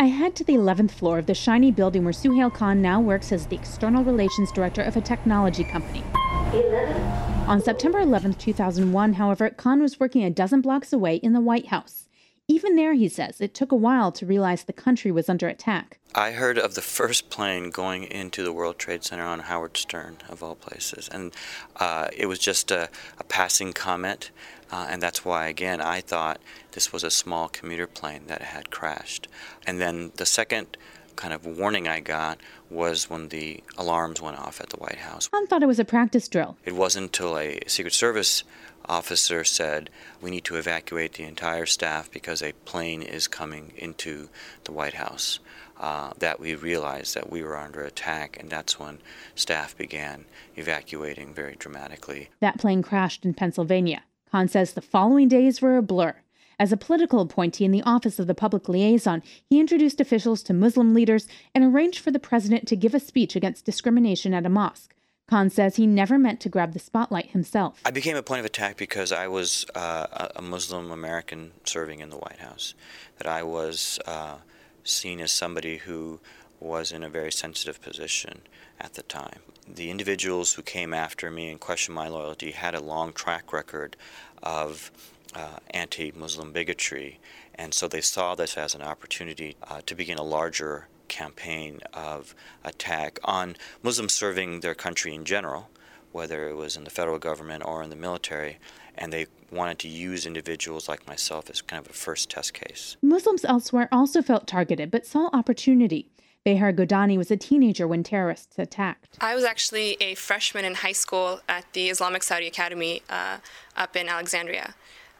I head to the 11th floor of the shiny building where Suhail Khan now works as the external relations director of a technology company. 11. On September 11, 2001, however, Khan was working a dozen blocks away in the White House. Even there, he says, it took a while to realize the country was under attack. I heard of the first plane going into the World Trade Center on Howard Stern, of all places. And it was just a passing comment. And that's why, again, I thought this was a small commuter plane that had crashed. And then the second kind of warning I got was when the alarms went off at the White House. Khan thought it was a practice drill. It wasn't until a Secret Service officer said, we need to evacuate the entire staff because a plane is coming into the White House, that we realized that we were under attack, and that's when staff began evacuating very dramatically. That plane crashed in Pennsylvania. Khan says the following days were a blur. As a political appointee in the Office of the Public Liaison, he introduced officials to Muslim leaders and arranged for the president to give a speech against discrimination at a mosque. Khan says he never meant to grab the spotlight himself. I became a point of attack because I was a Muslim American serving in the White House, that I was seen as somebody who was in a very sensitive position at the time. The individuals who came after me and questioned my loyalty had a long track record of anti-Muslim bigotry, and so they saw this as an opportunity to begin a larger campaign of attack on Muslims serving their country in general, whether it was in the federal government or in the military, and they wanted to use individuals like myself as kind of a first test case. Muslims elsewhere also felt targeted but saw opportunity. Behar Godani was a teenager when terrorists attacked. I was actually a freshman in high school at the Islamic Saudi Academy up in Alexandria.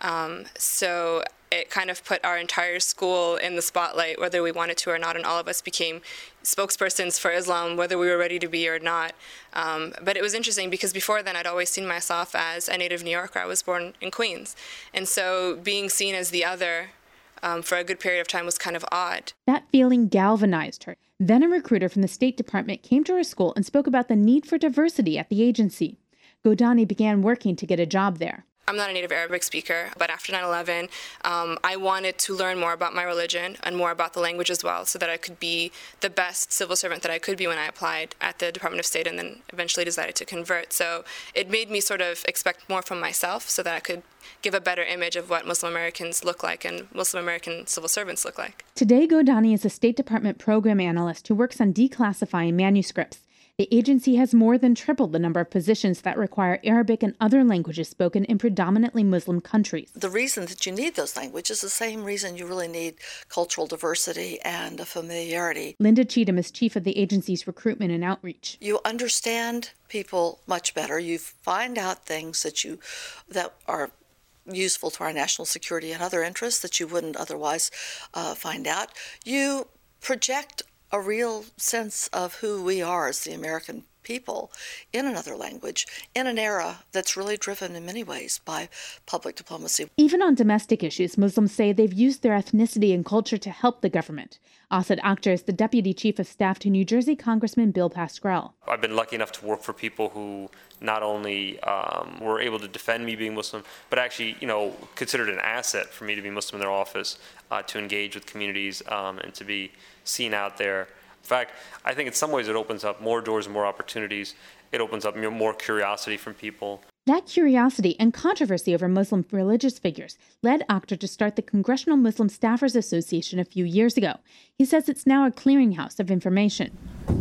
So it kind of put our entire school in the spotlight, whether we wanted to or not, and all of us became spokespersons for Islam, whether we were ready to be or not. But it was interesting because before then I'd always seen myself as a native New Yorker. I was born in Queens. And so being seen as the other for a good period of time was kind of odd. That feeling galvanized her. Then a recruiter from the State Department came to her school and spoke about the need for diversity at the agency. Godani began working to get a job there. I'm not a native Arabic speaker, but after 9/11, I wanted to learn more about my religion and more about the language as well, so that I could be the best civil servant that I could be when I applied at the Department of State and then eventually decided to convert. So it made me sort of expect more from myself so that I could give a better image of what Muslim Americans look like and Muslim American civil servants look like. Today, Godani is a State Department program analyst who works on declassifying manuscripts. The agency has more than tripled the number of positions that require Arabic and other languages spoken in predominantly Muslim countries. The reason that you need those languages is the same reason you really need cultural diversity and a familiarity. Linda Cheatham is chief of the agency's recruitment and outreach. You understand people much better. You find out things that are useful to our national security and other interests that you wouldn't otherwise find out. You project a real sense of who we are as the American people in another language, in an era that's really driven in many ways by public diplomacy. Even on domestic issues, Muslims say they've used their ethnicity and culture to help the government. Asad Akhtar is the deputy chief of staff to New Jersey Congressman Bill Pascrell. I've been lucky enough to work for people who not only were able to defend me being Muslim, but actually, considered an asset for me to be Muslim in their office, to engage with communities and to be seen out there. In fact, I think in some ways it opens up more doors and more opportunities. It opens up more curiosity from people. That curiosity and controversy over Muslim religious figures led Akhtar to start the Congressional Muslim Staffers Association a few years ago. He says it's now a clearinghouse of information.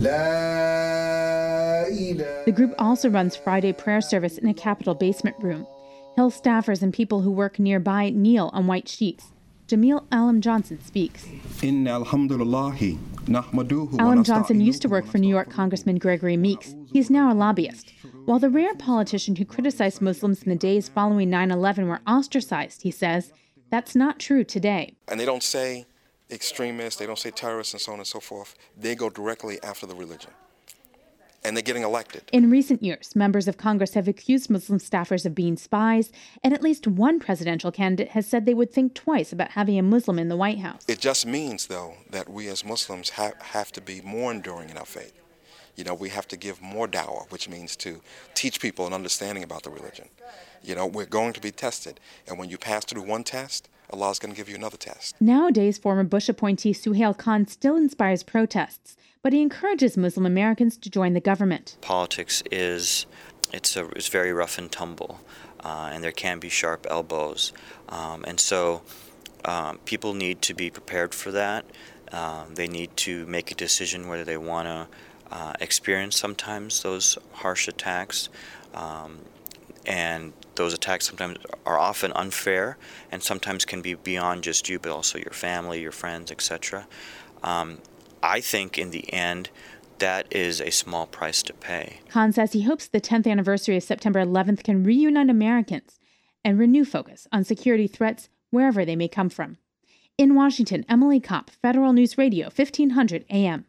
The group also runs Friday prayer service in a Capitol basement room. Hill staffers and people who work nearby kneel on white sheets. Jamil Alam Johnson speaks. Alam Johnson used to work for New York Congressman Gregory Meeks. He's now a lobbyist. While the rare politician who criticized Muslims in the days following 9/11 were ostracized, he says, that's not true today. And they don't say extremists, they don't say terrorists and so on and so forth. They go directly after the religion. And they're getting elected. In recent years, members of Congress have accused Muslim staffers of being spies, and at least one presidential candidate has said they would think twice about having a Muslim in the White House. It just means, though, that we as Muslims have to be more enduring in our faith. We have to give more dawah, which means to teach people an understanding about the religion. We're going to be tested, and when you pass through one test, Allah's going to give you another test. Nowadays, former Bush appointee Suhail Khan still inspires protests, but he encourages Muslim Americans to join the government. Politics is very rough and tumble, and there can be sharp elbows, and so people need to be prepared for that. They need to make a decision whether they want to experience sometimes those harsh attacks, and those attacks sometimes are often unfair and sometimes can be beyond just you, but also your family, your friends, etc. I think in the end, that is a small price to pay. Khan says he hopes the 10th anniversary of September 11th can reunite Americans and renew focus on security threats wherever they may come from. In Washington, Emily Kopp, Federal News Radio, 1500 AM.